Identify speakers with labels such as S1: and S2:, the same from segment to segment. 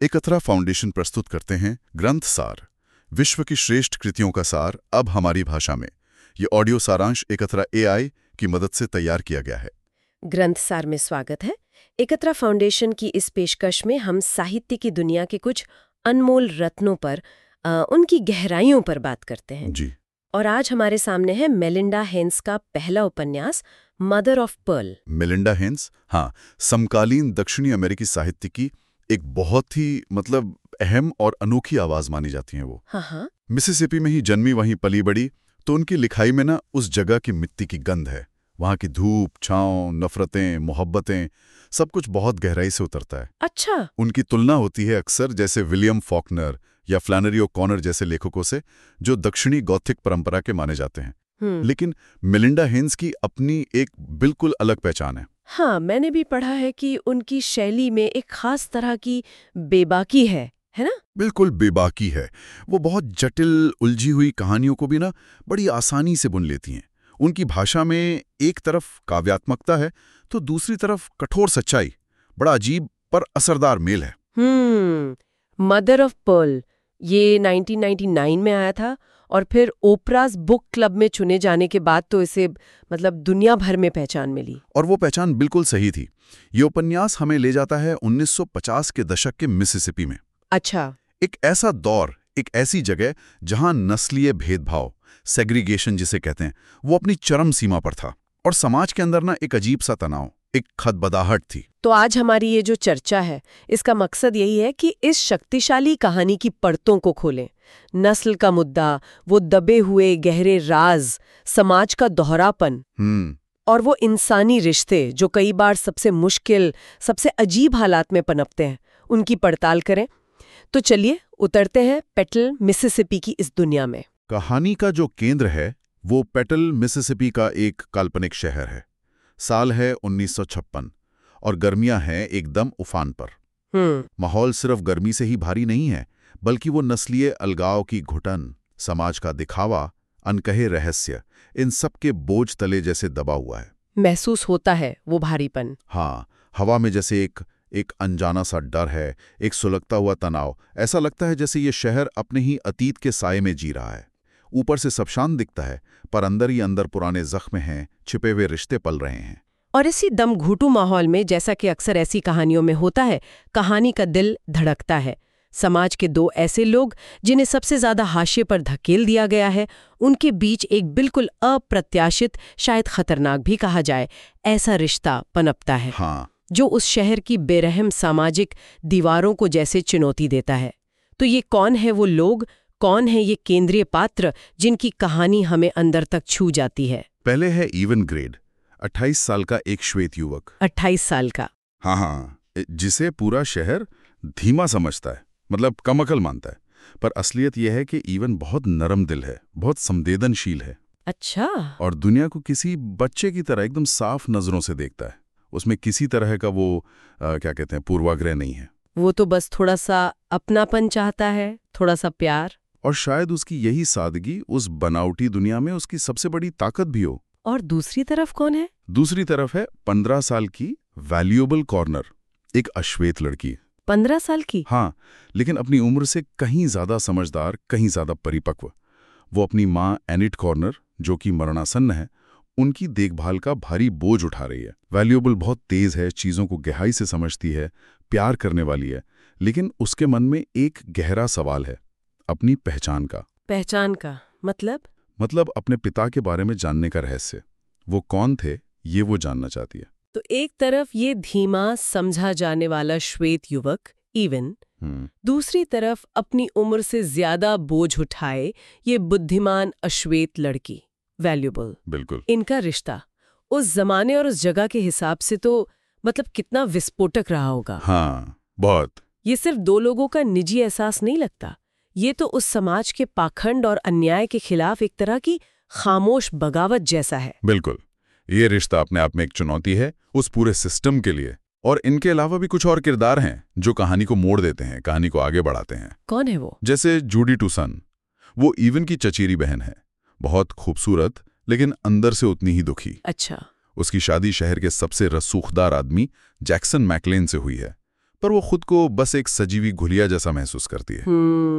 S1: एकत्रा foundation प्रस्तुत करते हैं ग्रंथ सार, विश्व की श्रेष्ठ कृतियों का सार अब हमारी भाषा में। ये ऑडियो सारांश एकत्रा AI की मदद से तैयार किया गया है।
S2: ग्रंथ सार में स्वागत है। एकत्रा फाउंडेशन की इस पेशकश में हम साहित्य की दुनिया के कुछ अनमोल रत्नों पर उनकी गहराइयों पर बात करते हैं
S1: जी।
S2: और आज हमारे सामने है मेलिंडा हेन्स का पहला उपन्यास Mother of Pearl.
S1: Melinda Haynes, हाँ, समकालीन दक्षिणी अमेरिकी साहित्य की एक बहुत ही अहम और अनोखी आवाज मानी जाती हैं वो।
S2: हाँ।
S1: मिसिसिपी में ही जन्मी, वहीं पली बड़ी, तो उनकी लिखाई में ना उस जगह की मिट्टी की गंध है। वहाँ की धूप, छांव, नफरतें, मोहब्बतें, सब कुछ बहुत गहराई से उतरता है।
S2: अच्छा।
S1: उनकी तुलना होती है अक्सर जैसे विलियम फॉकनर या फ्लैनरी ओकॉनर जैसे लेखकों से, जो दक्षिणी गॉथिक परंपरा के माने जाते हैं। लेकिन मेलिंडा हेन्स की अपनी एक बिल्कुल अलग पहचान है।
S2: हाँ, मैंने भी पढ़ा है कि उनकी शैली में एक खास तरह की बेबाकी है ना?
S1: बिल्कुल बेबाकी है। वो बहुत जटिल, उलझी हुई कहानियों को भी ना बड़ी आसानी से बुन लेती हैं। उनकी भाषा में एक तरफ काव्यात्मकता है तो दूसरी तरफ कठोर सच्चाई। बड़ा अजीब पर असरदार मेल है।
S2: मदर ऑफ पर्ल ये 1999 में आया था और फिर ओपराज बुक क्लब में चुने जाने के बाद तो इसे दुनिया भर में पहचान मिली।
S1: और वो पहचान बिल्कुल सही थी। ये उपन्यास हमें ले जाता है 1950 के दशक के मिसिसिपी में।
S2: अच्छा।
S1: एक ऐसा दौर, एक ऐसी जगह जहां नस्लीय भेदभाव, सेग्रीगेशन जिसे कहते हैं, वो अपनी चरम सीमा पर था और समाज के अंदर ना एक अजीब सा तनाव, एक खदबदाहट थी।
S2: तो आज हमारी ये जो चर्चा है, इसका मकसद यही है कि इस शक्तिशाली कहानी की परतों को खोलें। नस्ल का मुद्दा, वो दबे हुए गहरे राज, समाज का दोहरापन और वो इंसानी रिश्ते जो कई बार सबसे मुश्किल, सबसे अजीब हालात में पनपते हैं, उनकी पड़ताल करें। तो चलिए उतरते हैं पेटल, मिसिसिपी की इस दुनिया में।
S1: कहानी का जो केंद्र है वो पेटल, मिसिसिपी का एक काल्पनिक शहर है। साल है 1956 और गर्मियां हैं एकदम उफान पर। माहौल सिर्फ गर्मी से ही भारी नहीं है, बल्कि वो नस्लीय अलगाव की घुटन, समाज का दिखावा, अनकहे रहस्य, इन सब के बोझ तले जैसे दबा हुआ है।
S2: महसूस होता है वो भारीपन।
S1: हाँ, हवा में जैसे एक अनजाना सा डर है, एक सुलगता हुआ तनाव। ऐसा लगता है जैसे ये शहर अपने ही अतीत के साये में जी रहा है। ऊपर से सब शांत दिखता है, पर अंदर ही अंदर पुराने जख्म हैं, छिपे हुए रिश्ते पल रहे हैं।
S2: और इसी दम घुटू माहौल में, जैसा कि अक्सर ऐसी कहानियों में होता है, कहानी का दिल धड़कता है। समाज के दो ऐसे लोग जिन्हें सबसे ज्यादा हाशिए पर धकेल दिया गया है, उनके बीच एक बिल्कुल अप्रत्याशित, शायद खतरनाक भी कहा जाए, ऐसा रिश्ता पनपता है।
S1: हाँ।
S2: जो उस शहर की बेरहम सामाजिक दीवारों को जैसे चुनौती देता है। तो ये कौन है वो लोग, कौन है ये केंद्रीय पात्र जिनकी कहानी हमें अंदर तक छू जाती है?
S1: पहले है इवन ग्रेड, 28 साल का एक श्वेत युवक।
S2: 28 साल का?
S1: हाँ, जिसे पूरा शहर धीमा समझता है, कम अकल मानता है। पर असलियत यह है कि इवन बहुत नरम दिल है, बहुत संवेदनशील है।
S2: अच्छा।
S1: और दुनिया को किसी बच्चे की तरह एकदम साफ नजरों से देखता है। उसमें किसी तरह का वो क्या कहते हैं, पूर्वाग्रह नहीं है।
S2: वो तो बस थोड़ा सा अपनापन चाहता है, थोड़ा सा प्यार।
S1: और शायद उसकी यही सादगी उस बनावटी दुनिया में उसकी सबसे बड़ी ताकत भी हो।
S2: और दूसरी तरफ कौन है?
S1: दूसरी तरफ है 15 साल की वैल्यूएबल कॉर्नर, एक अश्वेत लड़की।
S2: 15 साल की?
S1: हाँ, लेकिन अपनी उम्र से कहीं ज्यादा समझदार, कहीं ज्यादा परिपक्व। वो अपनी माँ एनिट कॉर्नर, जो कि मरणासन्न है, उनकी देखभाल का भारी बोझ उठा रही है। वैल्यूएबल बहुत तेज है, चीजों को गहराई से समझती है, प्यार करने वाली है, लेकिन उसके मन में एक गहरा सवाल है, अपनी पहचान का।
S2: पहचान का
S1: मतलब अपने पिता के बारे में जानने का रहस्य। वो कौन थे, ये वो जानना चाहती है।
S2: तो एक तरफ ये धीमा समझा जाने वाला श्वेत युवक इवन, दूसरी तरफ अपनी उम्र से ज्यादा बोझ उठाए ये बुद्धिमान अश्वेत लड़की, वैल्यूएबल।
S1: बिल्कुल।
S2: इनका रिश्ता उस जमाने और उस जगह के हिसाब से तो कितना विस्फोटक रहा होगा।
S1: हाँ, बहुत।
S2: ये सिर्फ दो लोगों का निजी एहसास नहीं लगता, ये तो उस समाज के पाखंड और अन्याय के खिलाफ एक तरह की खामोश बगावत जैसा है।
S1: बिल्कुल। ये रिश्ता अपने आप में एक चुनौती है उस पूरे सिस्टम के लिए। और इनके अलावा भी कुछ और किरदार हैं जो कहानी को मोड़ देते हैं, कहानी को आगे बढ़ाते हैं।
S2: कौन है वो?
S1: जैसे जूडी टूसन, वो इवन की चचेरी बहन है, बहुत खूबसूरत लेकिन अंदर से उतनी ही दुखी।
S2: अच्छा।
S1: उसकी शादी शहर के सबसे रसूखदार आदमी जैक्सन मैकलेन से हुई है, पर वो खुद को बस एक सजीवी घुलिया जैसा महसूस करती है।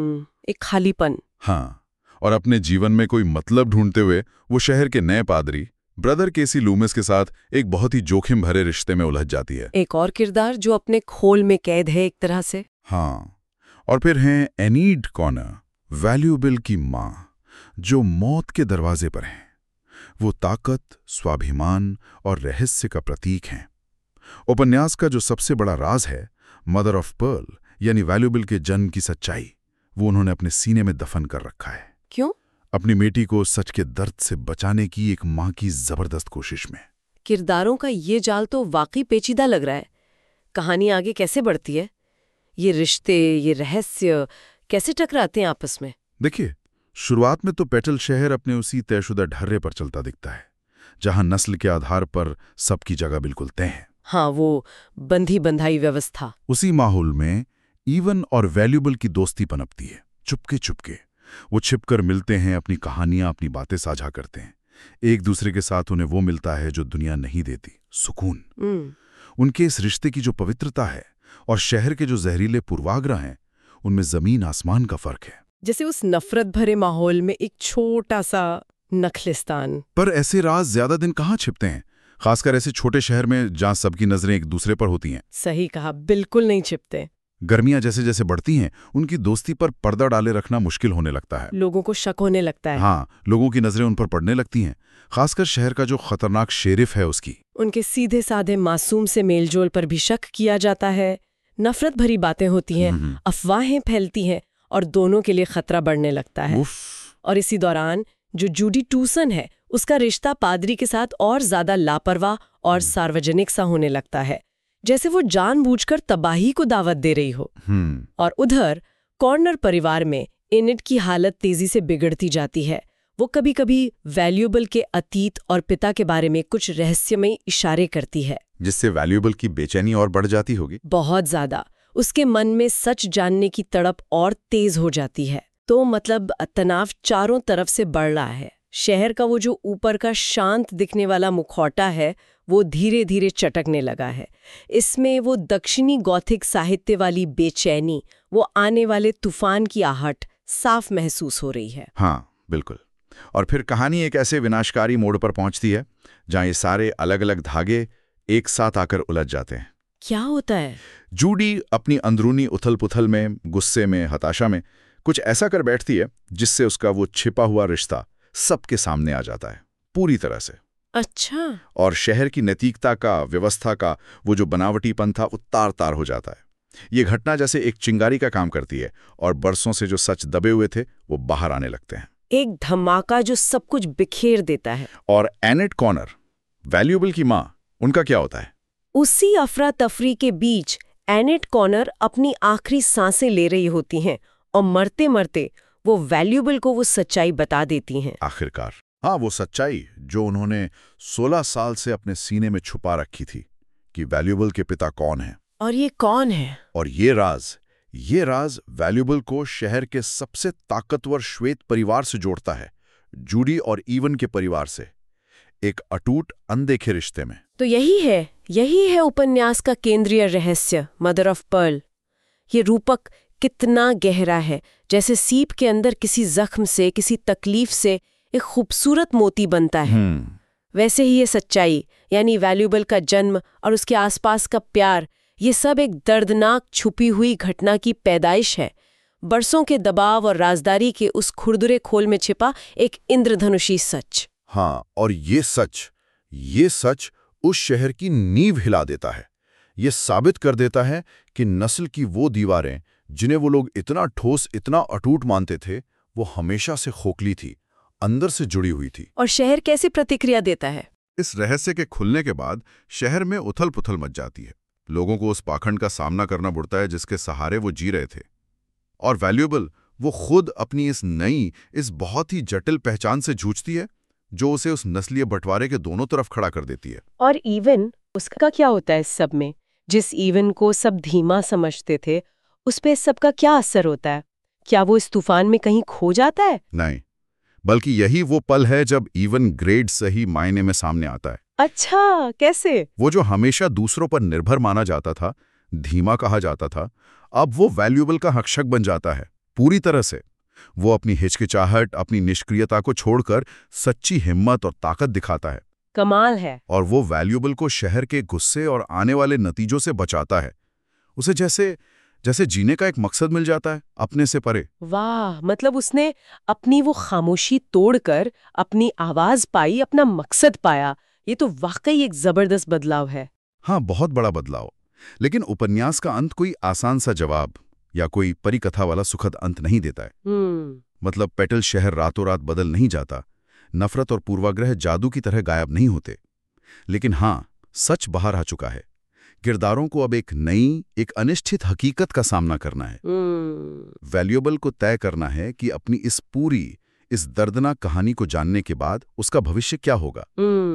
S2: एक खालीपन।
S1: हाँ, और अपने जीवन में कोई मतलब ढूंढते हुए वो शहर के नए पादरी ब्रदर केसी लूमिस के साथ एक बहुत ही जोखिम भरे रिश्ते में उलझ जाती है।
S2: एक और किरदार जो अपने खोल में कैद है एक तरह से।
S1: हाँ, और फिर हैं एनीड कॉनर, वैल्यूएबल की माँ, जो मौत के दरवाजे पर हैं। वो ताकत, स्वाभिमान और रहस्य का प्रतीक हैं। उपन्यास का जो सबसे बड़ा राज है, मदर ऑफ पर्ल यानी वैल्यूएबल के जन्म की सच्चाई, वो उन्होंने अपने सीने में दफन कर रखा है।
S2: क्यों?
S1: अपनी बेटी को सच के दर्द से बचाने की एक माँ की जबरदस्त कोशिश में।
S2: किरदारों का ये जाल तो वाकई पेचीदा लग रहा है। कहानी आगे कैसे बढ़ती है? ये रिश्ते, ये रहस्य कैसे टकराते हैं आपस में?
S1: देखिए, शुरुआत में तो पेटल शहर अपने उसी तयशुदा ढर्रे पर चलता दिखता है, जहां नस्ल के आधार पर सबकी जगह बिल्कुल तय है।
S2: हाँ, वो बंधी बंधाई व्यवस्था।
S1: उसी माहौल में इवन और वैल्यूएबल की दोस्ती पनपती है, चुपके चुपके। वो छिपकर मिलते हैं, अपनी कहानियां, अपनी बातें साझा करते हैं। एक दूसरे के साथ उन्हें वो मिलता है जो दुनिया नहीं देती, सुकून। उनके इस रिश्ते की जो पवित्रता है और शहर के जो जहरीले पूर्वाग्रह हैं, उनमें जमीन आसमान का फर्क है।
S2: जैसे उस नफरत भरे माहौल में एक छोटा सा नखलिस्तान।
S1: पर ऐसे राज ज्यादा दिन कहाँ छिपते हैं, खासकर ऐसे छोटे शहर में जहां सबकी नजरें एक दूसरे पर होती हैं।
S2: सही कहा, बिल्कुल नहीं छिपते।
S1: गर्मियां जैसे जैसे बढ़ती हैं, उनकी दोस्ती पर पर्दा डाले रखना मुश्किल होने लगता है।
S2: लोगों को शक होने लगता है।
S1: हाँ, लोगों की नजरें उन पर पड़ने लगती हैं, खासकर शहर का जो खतरनाक शेरिफ है उसकी।
S2: उनके सीधे साधे मासूम से मेलजोल पर भी शक किया जाता है। नफरत भरी बातें होती हैं, अफवाहें फैलती हैं और दोनों के लिए खतरा बढ़ने लगता है। और इसी दौरान जो जूडी टूसन है, उसका रिश्ता पादरी के साथ और ज्यादा लापरवाह और सार्वजनिक सा होने लगता है, जैसे वो जानबूझकर तबाही को दावत दे रही हो। और उधर कॉर्नर परिवार में एनिड की हालत तेजी से बिगड़ती जाती है। वो कभी कभी वैल्यूएबल के अतीत और पिता के बारे में कुछ रहस्यमय इशारे करती है,
S1: जिससे वैल्यूएबल की बेचैनी और बढ़ जाती होगी।
S2: बहुत ज्यादा। उसके मन में सच जानने की तड़प और तेज हो जाती है। तो मतलब तनाव चारों तरफ से बढ़ रहा है। शहर का वो जो ऊपर का शांत दिखने वाला मुखौटा है, वो धीरे धीरे चटकने लगा है। इसमें वो दक्षिणी गॉथिक साहित्य वाली बेचैनी, वो आने वाले तूफान की आहट साफ महसूस हो रही है।
S1: हाँ, बिल्कुल। और फिर कहानी एक ऐसे विनाशकारी मोड़ पर पहुंचती है जहां ये सारे अलग अलग धागे एक साथ आकर उलझ जाते हैं।
S2: क्या होता है?
S1: जूडी अपनी अंदरूनी उथल-पुथल में, गुस्से में, हताशा में कुछ ऐसा कर बैठती है जिससे उसका वो छिपा हुआ रिश्ता सबके सामने आ जाता है, पूरी तरह से।
S2: अच्छा।
S1: और शहर की नैतिकता का, व्यवस्था का वो जो बनावटीपन था, वो तार-तार हो जाता है। ये घटना जैसे एक चिंगारी का काम करती है और बरसों से जो सच दबे हुए थे, वो बाहर आने लगते हैं।
S2: एक धमाका जो सब कुछ बिखेर देता है।
S1: और एनिड कॉनर, वैल्यूएबल की माँ, उनका क्या होता है?
S2: उसी अफरा तफरी के बीच एनिड कॉनर अपनी आखिरी सांसें ले रही होती हैं और मरते मरते वो वैल्यूएबल को वो सच्चाई बता देती हैं।
S1: आखिरकार, हाँ, वो सच्चाई जो उन्होंने 16 साल से अपने सीने में छुपा रखी थी कि वैल्यूएबल के पिता कौन हैं।
S2: और ये कौन है?
S1: और ये राज वैल्यूएबल को शहर के सबसे ताकतवर श्वेत परिवार से जोड़ता है, जूडी और इवन के परिवार से, एक अटूट अनदेखे रिश्ते में।
S2: तो यही है उपन्यास का केंद्रीय रहस्य, मदर ऑफ पर्ल। ये रूपक कितना गहरा है, जैसे सीप के अंदर किसी जख्म से, किसी तकलीफ से एक खूबसूरत मोती बनता है। वैसे ही ये सच्चाई, यानी वैल्यूएबल का जन्म और उसके आसपास का प्यार, ये सब एक दर्दनाक छुपी हुई घटना की पैदाइश है। बरसों के दबाव और राजदारी के उस खुरदुरे खोल में छिपा एक इंद्रधनुषी सच।
S1: हाँ, और ये सच उस शहर की नींव हिला देता है। ये साबित कर देता है कि नस्ल की वो दीवारें जिन्हें वो लोग इतना ठोस, इतना अटूट मानते थे, वो हमेशा से खोखली थी, अंदर से जुड़ी हुई थी।
S2: और शहर कैसे प्रतिक्रिया देता है?
S1: इस रहस्य के खुलने के बाद शहर में उथल-पुथल मच जाती है। लोगों को उस पाखंड का सामना करना पड़ता है जिसके सहारे वो जी रहे थे। और वैल्यूएबल, वो खुद अपनी इस नई, इस बहुत ही जटिल पहचान से जूझती है, जो उसे उस नस्लीय बंटवारे के दोनों तरफ खड़ा कर देती है।
S2: और इवन, उसका क्या होता है इस सब में? जिस इवन को सब धीमा समझते थे, उस पे सबका क्या असर होता है? क्या वो इस तूफान में कहीं खो जाता है?
S1: नहीं, बल्कि यही वो पल है जब इवन ग्रेड सही मायने में सामने आता है।
S2: अच्छा, कैसे?
S1: वो जो हमेशा दूसरों पर निर्भर माना जाता था, धीमा कहा जाता था, अब वो वैल्यूएबल का हक्षक बन जाता है पूरी तरह से। वो अपनी हिचकिचाहट, अपनी निष्क्रियता को छोड़कर सच्ची हिम्मत और ताकत दिखाता है।
S2: कमाल है।
S1: और वो वैल्यूएबल को शहर के गुस्से और आने वाले नतीजों से बचाता है। उसे जैसे जैसे जीने का एक मकसद मिल जाता है, अपने से परे।
S2: वाह, मतलब उसने अपनी वो खामोशी तोड़कर अपनी आवाज पाई, अपना मकसद पाया। ये तो वाकई एक जबरदस्त बदलाव है।
S1: हाँ, बहुत बड़ा बदलाव। लेकिन उपन्यास का अंत कोई आसान सा जवाब या कोई परिकथा वाला सुखद अंत नहीं देता है। मतलब पेटल शहर रातों रात बदल नहीं जाता, नफरत और पूर्वाग्रह जादू की तरह गायब नहीं होते। लेकिन हाँ, सच बाहर आ चुका है। किरदारों को अब एक नई, एक अनिश्चित हकीकत का सामना करना है। वैल्यूएबल को तय करना है कि अपनी इस दर्दनाक कहानी को जानने के बाद उसका भविष्य क्या होगा।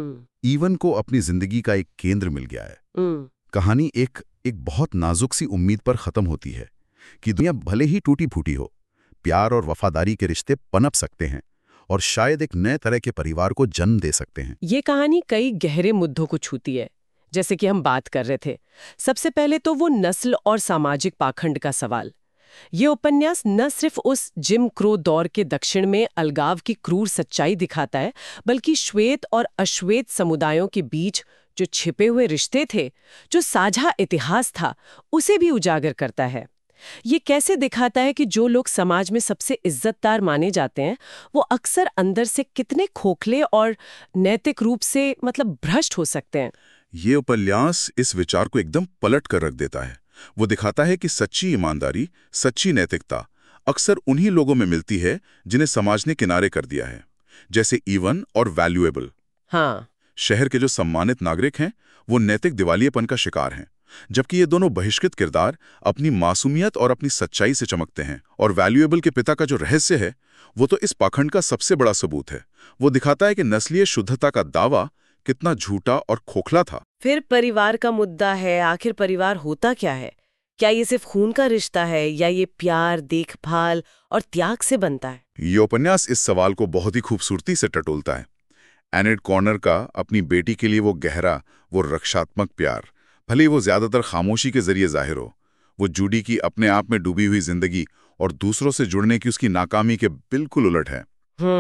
S1: ईवन को अपनी जिंदगी का एक केंद्र मिल गया है। कहानी एक बहुत नाजुक सी उम्मीद पर खत्म होती है कि दुनिया भले ही टूटी फूटी हो, प्यार और वफादारी के रिश्ते पनप सकते हैं और शायद एक नए तरह के परिवार को जन्म दे सकते हैं।
S2: ये कहानी कई गहरे मुद्दों को छूती है, जैसे कि हम बात कर रहे थे। सबसे पहले तो वो नस्ल और सामाजिक पाखंड का सवाल। ये उपन्यास न सिर्फ उस जिम क्रो दौर के दक्षिण में अलगाव की क्रूर सच्चाई दिखाता है, बल्कि श्वेत और अश्वेत समुदायों के बीच जो छिपे हुए रिश्ते थे, जो साझा इतिहास था, उसे भी उजागर करता है। ये कैसे दिखाता है कि जो लोग समाज में सबसे इज्जतदार माने जाते हैं, वो अक्सर अंदर से कितने खोखले और नैतिक रूप से भ्रष्ट हो सकते हैं।
S1: ये उपन्यास इस विचार को एकदम पलट कर रख देता है। वो दिखाता है कि सच्ची ईमानदारी, सच्ची नैतिकता अक्सर उन्हीं लोगों में मिलती है जिन्हें समाज ने किनारे कर दिया है, जैसे ईवन और वैल्यूएबल।
S2: हाँ।
S1: शहर के जो सम्मानित नागरिक हैं, वो नैतिक दिवालियेपन का शिकार हैं, जबकि ये दोनों बहिष्कृत किरदार अपनी मासूमियत और अपनी सच्चाई से चमकते हैं। और वैल्यूएबल के पिता का जो रहस्य है, वो तो इस पाखंड का सबसे बड़ा सबूत है। वो दिखाता है कि नस्लीय शुद्धता का दावा कितना झूठा और खोखला था।
S2: फिर परिवार का मुद्दा है। आखिर परिवार होता क्या है? क्या ये सिर्फ खून का रिश्ता है या ये प्यार, देखभाल और त्याग से बनता है?
S1: ये उपन्यास इस सवाल को बहुत ही खूबसूरती से टटोलता है। एनेट कॉर्नर का अपनी बेटी के लिए वो गहरा, वो रक्षात्मक प्यार, भले ही वो ज्यादातर खामोशी के जरिए जाहिर हो, वो जूडी की अपने आप में डूबी हुई जिंदगी और दूसरों से जुड़ने की उसकी नाकामी के बिल्कुल उलट है।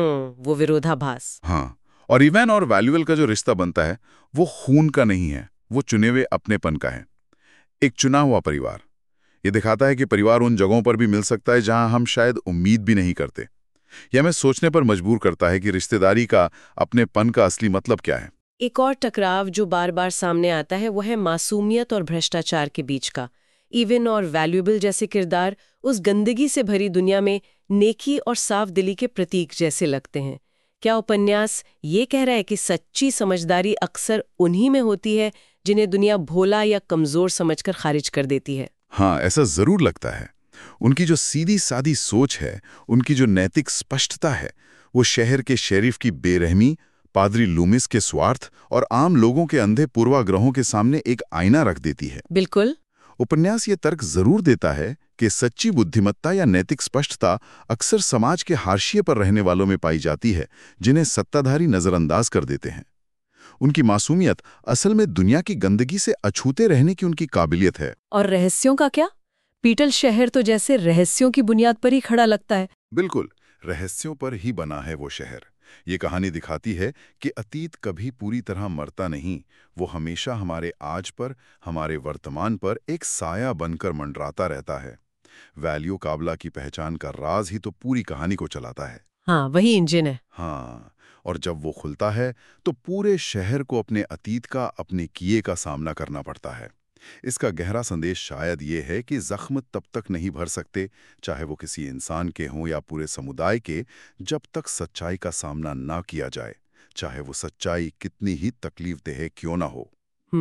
S2: वो विरोधाभास।
S1: हाँ, और इवन और वैल्यूएबल का जो रिश्ता बनता है, वो खून का नहीं है, वो चुने हुए अपनेपन का है। एक चुना हुआ परिवार। ये दिखाता है कि परिवार उन जगहों पर भी मिल सकता है जहां हम शायद उम्मीद भी नहीं करते। यह हमें सोचने पर मजबूर करता है कि रिश्तेदारी का, अपनेपन का असली मतलब क्या है।
S2: एक और टकराव जो बार बार सामने आता है वो है मासूमियत और भ्रष्टाचार के बीच का। इवन और वैल्यूएबल जैसे किरदार उस गंदगी से भरी दुनिया में नेकी और साफ दिली के प्रतीक जैसे लगते हैं। क्या उपन्यास ये कह रहा है कि सच्ची समझदारी अक्सर उन्हीं में होती है जिन्हें दुनिया भोला या कमजोर समझकर खारिज कर देती है?
S1: हाँ, ऐसा जरूर लगता है। उनकी जो सीधी सादी सोच है, उनकी जो नैतिक स्पष्टता है, वो शहर के शेरिफ की बेरहमी, पादरी लूमिस के स्वार्थ और आम लोगों के अंधे पूर्वाग्रहों के सामने एक आईना रख देती है।
S2: बिल्कुल।
S1: उपन्यास ये तर्क जरूर देता है कि सच्ची बुद्धिमत्ता या नैतिक स्पष्टता अक्सर समाज के हाशिए पर रहने वालों में पाई जाती है, जिन्हें सत्ताधारी नजरअंदाज कर देते हैं। उनकी मासूमियत असल में दुनिया की गंदगी से अछूते रहने की उनकी काबिलियत है।
S2: और रहस्यों का क्या? पीटल शहर तो जैसे रहस्यों की बुनियाद पर ही खड़ा लगता है।
S1: बिल्कुल, रहस्यों पर ही बना है वो शहर। ये कहानी दिखाती है कि अतीत कभी पूरी तरह मरता नहीं, वो हमेशा हमारे आज पर, हमारे वर्तमान पर एक साया बनकर मंडराता रहता है। वैल्यू काबला की पहचान का राज ही तो पूरी कहानी को चलाता है।
S2: हाँ, वही इंजन है।
S1: हाँ, और जब वो खुलता है तो पूरे शहर को अपने अतीत का, अपने किए का सामना करना पड़ता है। इसका गहरा संदेश शायद ये है कि जख्म तब तक नहीं भर सकते, चाहे वो किसी इंसान के हों या पूरे समुदाय के, जब तक सच्चाई का सामना ना किया जाए, चाहे वो सच्चाई कितनी ही तकलीफदेह क्यों ना हो।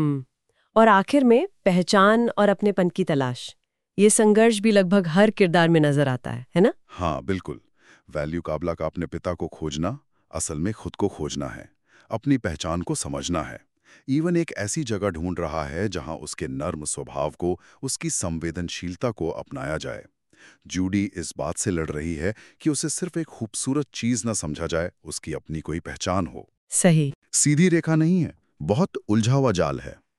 S2: और आखिर में पहचान और अपनेपन की तलाश, ये संघर्ष भी लगभग हर किरदार में नजर आता है ना?
S1: हाँ, बिल्कुल। वैल्यू काबला का अपने पिता को खोजना असल में खुद को खोजना है, अपनी पहचान को समझना है। इवन एक ऐसी जगह ढूंढ रहा है जहां उसके नर्म स्वभाव को, उसकी संवेदनशीलता को अपनाया जाए। जूडी इस बात से लड़ रही है कि उसे सिर्फ एक खूबसूरत चीज न समझा जाए, उसकी अपनी कोई पहचान हो।
S2: सही।
S1: सीधी रेखा नहीं है, बहुत उलझा हुआ जाल है।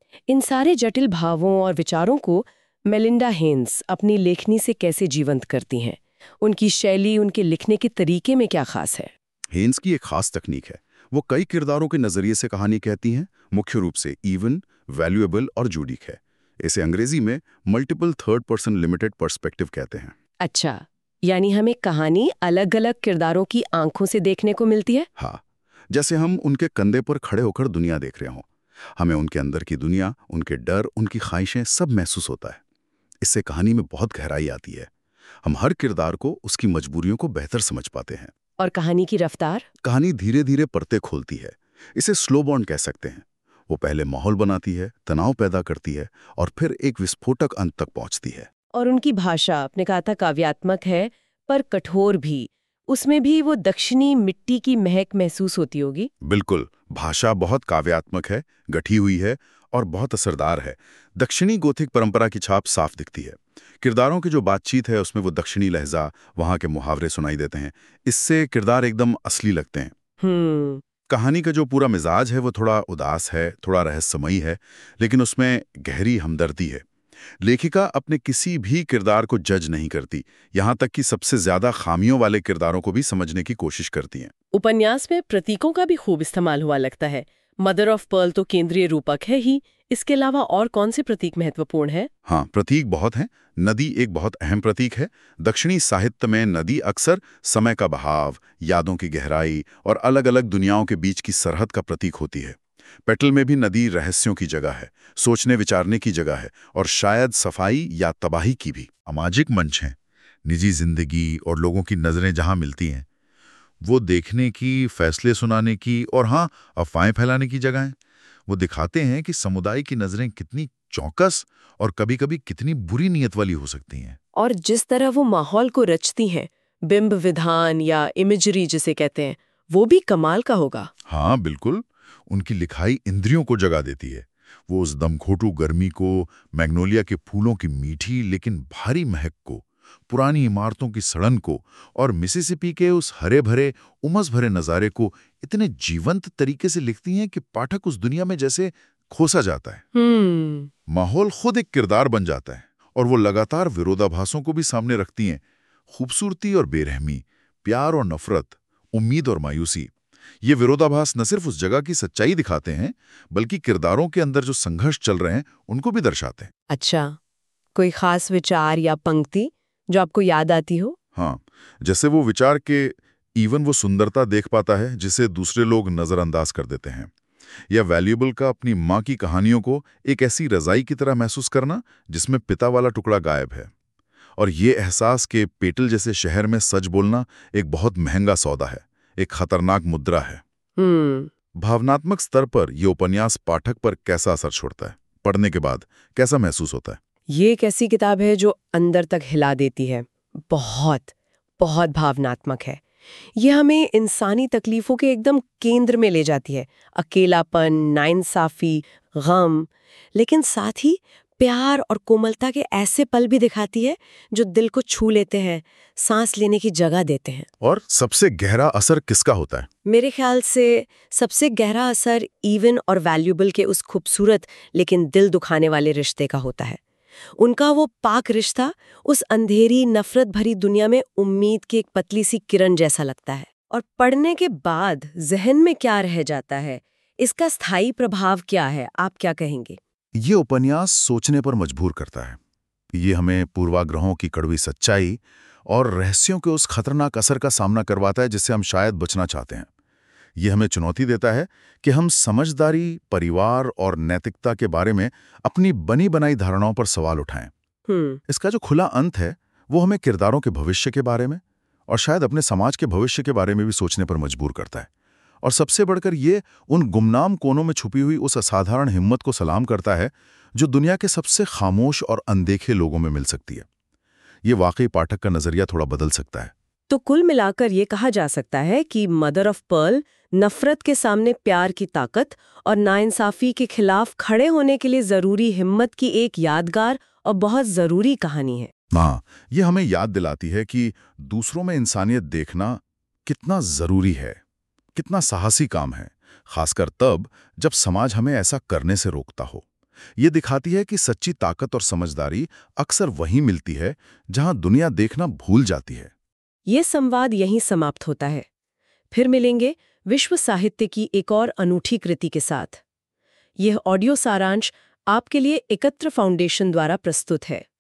S2: इन सारे जटिल भावों और विचारों को मेलिंडा हेन्स अपनी लेखनी से कैसे जीवंत करती हैं? उनकी शैली, उनके लिखने के तरीके में क्या खास है?
S1: हेन्स की एक खास तकनीक है। वो कई किरदारों के नजरिए से कहानी कहती हैं, मुख्य रूप से इवन, वैल्यूएबल और जूडिक है। इसे अंग्रेजी में multiple third person limited perspective कहते हैं।
S2: अच्छा, यानी हमें कहानी अलग-अलग किरदारों की आंखों से देखने को मिलती है?
S1: हाँ, जैसे हम उनके कंधे पर खड़े होकर दुनिया देख रहे हों। हमें उनके अंदर की दुनिया, उनके डर, उनकी ख्वाहिशें सब महसूस होता है। इससे कहानी में बहुत गहराई आती है। हम हर किरदार को, उसकी मजबूरियों को बेहतर समझ पाते हैं।
S2: और कहानी की रफ्तार?
S1: कहानी धीरे धीरे परतें खोलती है। इसे स्लो बॉर्न कह सकते हैं। वो पहले माहौल बनाती है, तनाव पैदा करती है और फिर एक विस्फोटक अंत तक पहुंचती है।
S2: और उनकी भाषा, आपने कहा था काव्यात्मक है पर कठोर भी। उसमें भी वो दक्षिणी मिट्टी की महक महसूस होती होगी।
S1: बिल्कुल, भाषा बहुत काव्यात्मक है, गठी हुई है और बहुत असरदार है। दक्षिणी गोथिक परंपरा की छाप साफ दिखती है। किरदारों की जो बातचीत है उसमें वो दक्षिणी लहजा, वहाँ के मुहावरे सुनाई देते हैं। इससे किरदार एकदम असली लगते हैं। कहानी का जो पूरा मिजाज है वो थोड़ा उदास है, थोड़ा रहस्यमयी है, लेकिन उसमें गहरी हमदर्दी है। लेखिका अपने किसी भी किरदार को जज नहीं करती, यहाँ तक कि सबसे ज्यादा खामियों वाले किरदारों को भी समझने की कोशिश करती हैं।
S2: उपन्यास में प्रतीकों का भी खूब इस्तेमाल हुआ लगता है। मदर ऑफ पर्ल तो केंद्रीय रूपक है ही, इसके अलावा और कौन से प्रतीक महत्वपूर्ण है?
S1: हाँ, प्रतीक बहुत हैं। नदी एक बहुत अहम प्रतीक है। दक्षिणी साहित्य में नदी अक्सर समय का बहाव, यादों की गहराई और अलग-अलग दुनियाओं के बीच की सरहद का प्रतीक होती है। पेटल में भी नदी रहस्यों की जगह है, सोचने विचारने की जगह है और शायद सफाई या तबाही की भी। सामाजिक मंच है, निजी जिंदगी और लोगों की नजरें जहां मिलती हैं, वो देखने की, फैसले सुनाने की और हाँ, अफवाहें फैलाने की जगह है। वो दिखाते हैं कि समुदाय की नजरें कितनी चौकस और कभी-कभी कितनी बुरी नीयत वाली हो सकती हैं।
S2: और जिस तरह वो माहौल को रचती हैं, बिंब विधान या इमेजरी जिसे कहते हैं, वो भी कमाल का होगा।
S1: हाँ, बिल्कुल। उनकी लिखाई इंद्रियों को जगा देती है। वो उस दमघोंटू गर्मी को, मैग्नोलिया के फूलों की मीठी लेकिन भारी महक को, पुरानी इमारतों की सड़न को और मिसिसिपी के उस हरे भरे, उमस भरे नज़ारे को इतने जीवंत तरीके से लिखती हैं कि पाठक उस दुनिया में जैसे खोसा जाता है। माहौल खुद एक किरदार बन जाता है और वो लगातार विरोधाभासों को भी सामने रखती हैं। खूबसूरती और बेरहमी, प्यार और नफरत, उम्मीद और मायूसी। ये विरोधाभास न सिर्फ उस जगह की सच्चाई दिखाते हैं, बल्कि किरदारों के अंदर जो संघर्ष चल रहे हैं उनको भी दर्शाते हैं।
S2: अच्छा, कोई खास विचार या पंक्ति जो आपको याद आती हो?
S1: हाँ, जैसे वो विचार के इवन वो सुंदरता देख पाता है जिसे दूसरे लोग नजरअंदाज कर देते हैं, या वैल्यूएबल का अपनी माँ की कहानियों को एक ऐसी रजाई की तरह महसूस करना जिसमें पिता वाला टुकड़ा गायब है। और ये एहसास के पेटल जैसे शहर में सच बोलना एक बहुत महंगा सौदा है, एक खतरनाक मुद्रा है। भावनात्मक स्तर पर यह उपन्यास पाठक पर कैसा असर छोड़ता है? पढ़ने के बाद कैसा महसूस होता है?
S2: ये एक ऐसी किताब है जो अंदर तक हिला देती है। बहुत बहुत भावनात्मक है। ये हमें इंसानी तकलीफों के एकदम केंद्र में ले जाती है। अकेलापन, नाइंसाफी, गम, लेकिन साथ ही प्यार और कोमलता के ऐसे पल भी दिखाती है जो दिल को छू लेते हैं, सांस लेने की जगह देते हैं।
S1: और सबसे गहरा असर किसका होता है?
S2: मेरे ख्याल से सबसे गहरा असर इवन और वैल्यूएबल के उस खूबसूरत लेकिन दिल दुखाने वाले रिश्ते का होता है। उनका वो पाक रिश्ता उस अंधेरी नफरत भरी दुनिया में उम्मीद की एक पतली सी किरण जैसा लगता है। और पढ़ने के बाद जहन में क्या रह जाता है, इसका स्थायी प्रभाव क्या है, आप क्या कहेंगे?
S1: ये उपन्यास सोचने पर मजबूर करता है। ये हमें पूर्वाग्रहों की कड़वी सच्चाई और रहस्यों के उस खतरनाक असर का सामना करवाता है जिससे हम शायद बचना चाहते हैं। ये हमें चुनौती देता है कि हम समझदारी, परिवार और नैतिकता के बारे में अपनी बनी बनाई धारणाओं पर सवाल उठाएं। इसका जो खुला अंत है वो हमें किरदारों के भविष्य के बारे में और शायद अपने समाज के भविष्य के बारे में भी सोचने पर मजबूर करता है। और सबसे बढ़कर ये उन गुमनाम कोनों में छुपी हुई उस असाधारण हिम्मत को सलाम करता है जो दुनिया के सबसे खामोश और अनदेखे लोगों में मिल सकती है। ये वाकई पाठक का नजरिया थोड़ा बदल सकता है।
S2: तो कुल मिलाकर ये कहा जा सकता है कि मदर ऑफ पर्ल नफरत के सामने प्यार की ताकत और नाइंसाफी के खिलाफ खड़े होने के लिए जरूरी हिम्मत की एक यादगार और बहुत जरूरी कहानी है।
S1: हाँ, ये हमें याद दिलाती है कि दूसरों में इंसानियत देखना कितना जरूरी है, कितना साहसी काम है, खासकर तब जब समाज हमें ऐसा करने से रोकता हो। ये दिखाती है कि सच्ची ताकत और समझदारी अक्सर वहीं मिलती है जहां दुनिया देखना भूल जाती है।
S2: ये संवाद यहीं समाप्त होता है। फिर मिलेंगे विश्व साहित्य की एक और अनूठी कृति के साथ। यह ऑडियो सारांश आपके लिए एकत्र फाउंडेशन द्वारा प्रस्तुत है।